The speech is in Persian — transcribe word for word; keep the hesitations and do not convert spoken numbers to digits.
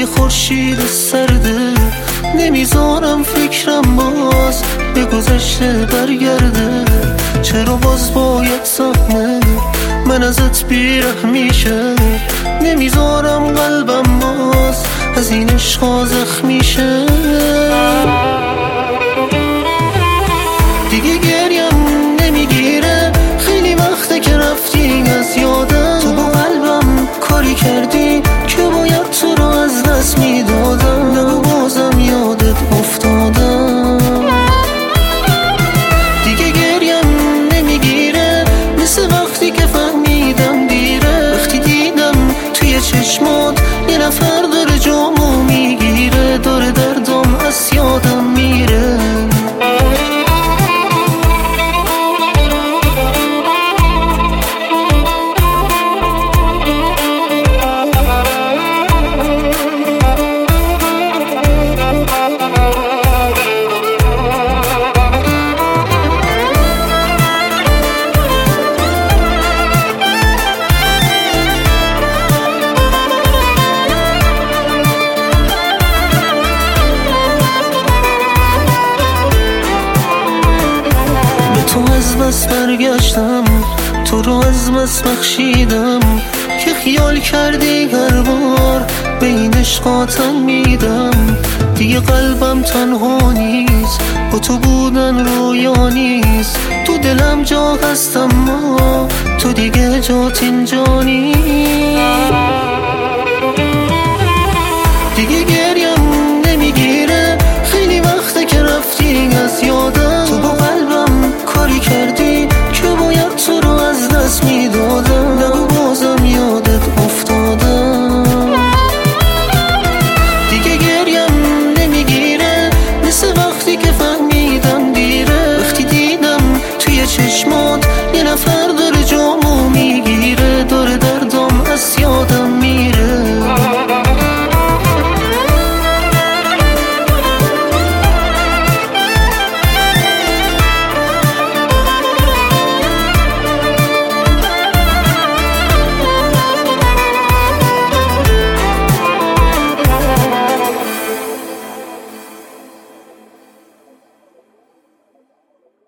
خورشید سرده، نمیذارم فکرم باز به گذشته برگرده. چرا باز باید صحنه من ازت بیره میشه، نمیذارم قلبم باز از این عشقا زخمی شه. دیگه گریم نمیگیره، خیلی وقته که رفتی از یادم. تو با قلبم کاری کردی که باید تو رو از دست میدادم، و بازم یادت افتادم. دیگه گریم نمیگیره، مثل وقتی که فهمیدم دیره. وقتی دیدم توی چشمات یه نفر داره جامو میگیره، داره دردم از یادم میره. تو از بس برگشتم، تو رو از بس بخشیدم که خیال کردی هر بار به این عشقاتم میدم. دیگه قلبم تنها نیست، با تو بودن رویا نیست. تو دلم جا هستم ما، تو دیگه جات اینجا نیست.